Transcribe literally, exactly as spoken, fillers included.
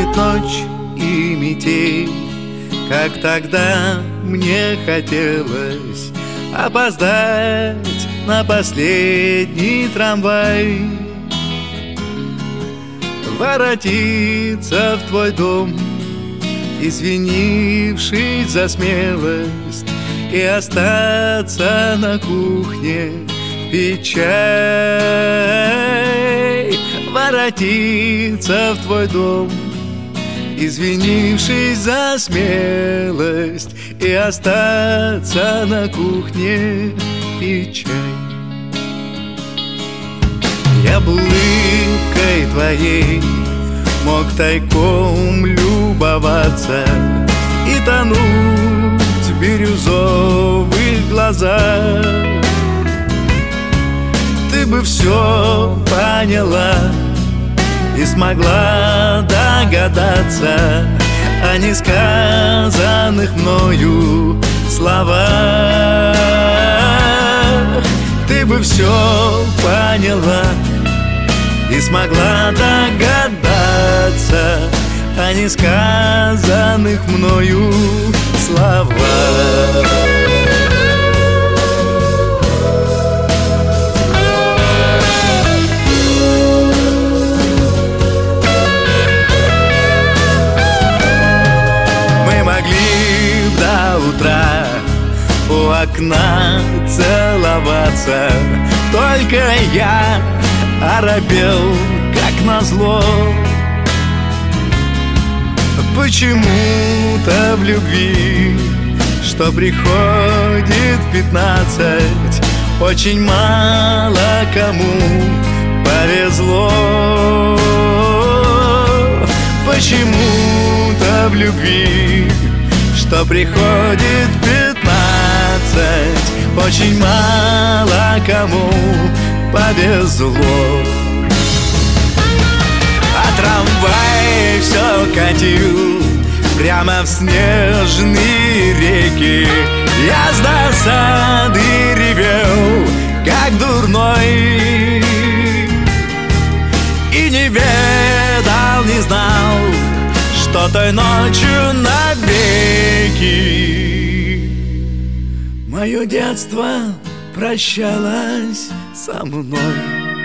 будет ночь и метель, как тогда мне хотелось опоздать на последний трамвай, воротиться в твой дом, извинившись за смелость, и остаться на кухне пить чай. Воротиться в твой дом, извинившись за смелость, и остаться на кухне пить чай. Я бы улыбкой твоей мог тайком любоваться и тонуть в бирюзовых глазах. Ты бы все поняла и смогла догадаться о несказанных мною словах. Ты бы все поняла и смогла догадаться о несказанных мною словах. Утра у окна целоваться, только я оробел, как назло. Почему-то в любви, что приходит пятнадцать, очень мало кому повезло. Почему-то в любви, что приходит пятнадцать, очень мало кому повезло. А трамвай все катил прямо в снежные реки. Я с досады ревел, как дурной, и не ведал, не знал, что той ночью навеки мое детство прощалось со мной.